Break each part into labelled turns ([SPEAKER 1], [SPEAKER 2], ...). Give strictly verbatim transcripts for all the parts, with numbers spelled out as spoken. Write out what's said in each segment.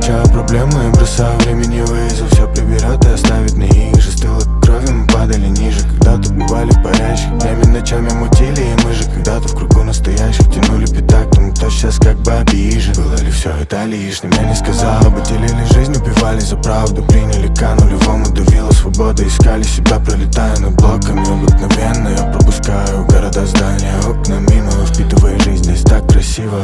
[SPEAKER 1] замечаю проблемы и бросаю времени вызов. Все приберет и оставит на их же. Стыло крови, мы падали ниже. Когда-то бывали в парящих, днями, ночами мутили. И мы же когда-то в кругу настоящих тянули пятак тому, кто сейчас как бы обижен. Было ли все это лишним? Я не сказал бы, делили жизнь, убивали за правду. Приняли к нулевому, давила свобода. Искали себя, пролетая над блоками. Обыкновенно я пропускаю города, здания, окна мимо, впитывая жизнь, здесь так красиво.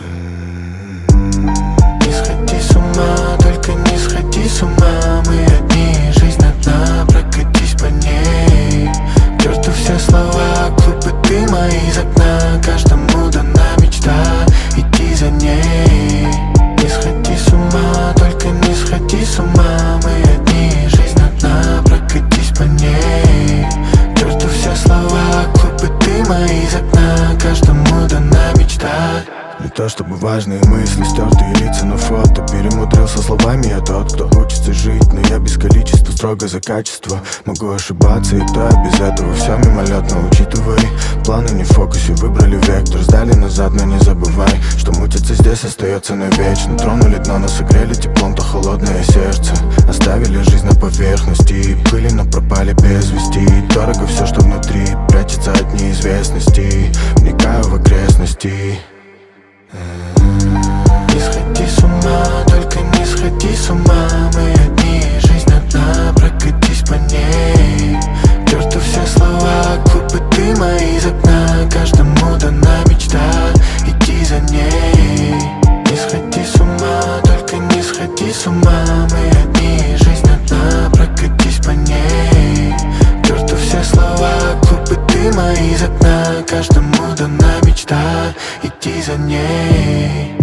[SPEAKER 2] Не сходи с ума, только не сходи с ума. Мы одни, жизнь одна, прокатись по ней. К черту все слова, клубы дыма из окна. Каждому дана мечта, иди за ней. Не сходи с ума, только не сходи с ума. Мы одни, жизнь одна, прокатись по ней. К черту все слова, клубы дыма из окна. Каждому дана мечта.
[SPEAKER 1] Не то чтобы важные мысли, стертые лица на фото. Перемудрил со словами, я тот, кто учится жить. Но я без количества, строго за качество. Могу ошибаться, и кто я без этого? Все мимолетно, учитывай. Планы не в фокусе, выбрали вектор. Сдали назад, но не забывай, что мутиться здесь остается навечно. Тронули дно, но согрели теплом то холодное сердце. Оставили жизнь на поверхности, пыли, но пропали без вести. Дорого все, что внутри, прячется от неизвестности. Вникаю в окрестности.
[SPEAKER 2] Не сходи с ума, только не сходи с ума. Мы одни, жизнь одна, прокатись по ней. К черту все слова, клубы дыма из окна. Каждому дана мечта, иди за ней. Не сходи с ума, только не сходи с ума. Мы одни, жизнь одна, прокатись по ней. К черту все слова, клубы дыма из окна. Каждому дана мечта, иди за ней.